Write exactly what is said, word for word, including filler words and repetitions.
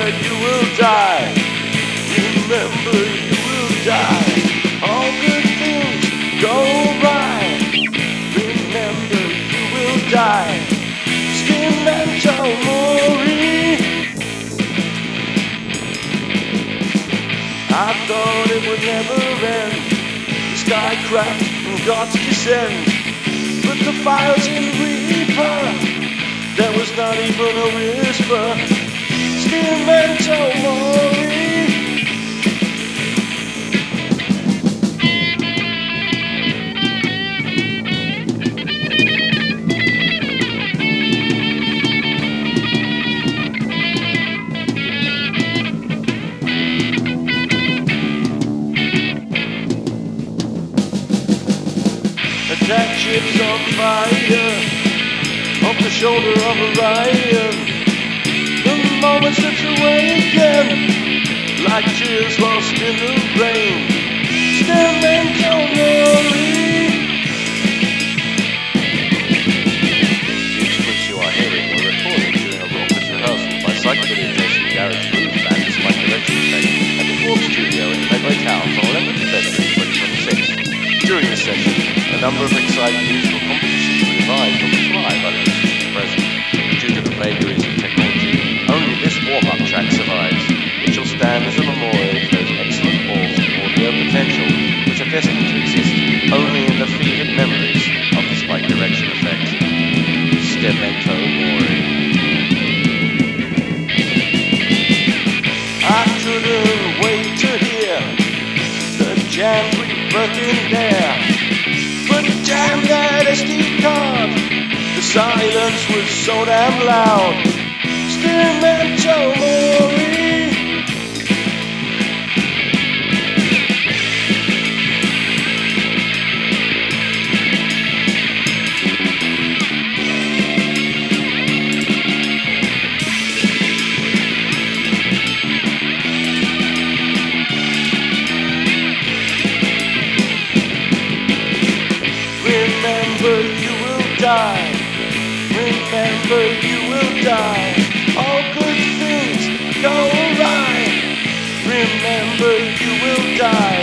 you will die. Remember you will die. All good things go by. Remember you will die. Memento Mori. I thought it would never end. The sky cracked and God's descend. But the fire's in Reaper. There was not even a whisper. Memento Mori. Attack ships on fire, off the shoulder of Orion. The moment slips away again, like tears lost in the rain. Memento Mori. The instruments you are hearing were recorded during a raucous rehearsal by Psychobilly Jason Garage Blues Band Spike Direction Tape at the Ford Studio in Medway Towns on eleventh of February twenty twenty-six. During this session, a number of exciting musical compositions were devised on the fly by the musicians present. Due to the vagaries of technology, only this warm-up track survives, which will stand as a memorial to those excellent balls of audio potential which are destined to exist only in the fevered memories of the Spike Direction effect. Memento Mori. I couldn't wait to hear the jam rebirthing there. But damn that S D card, the silence was so damn loud. Memento Mori. Remember you will die. Remember you will die. All good things go right. Remember you will die.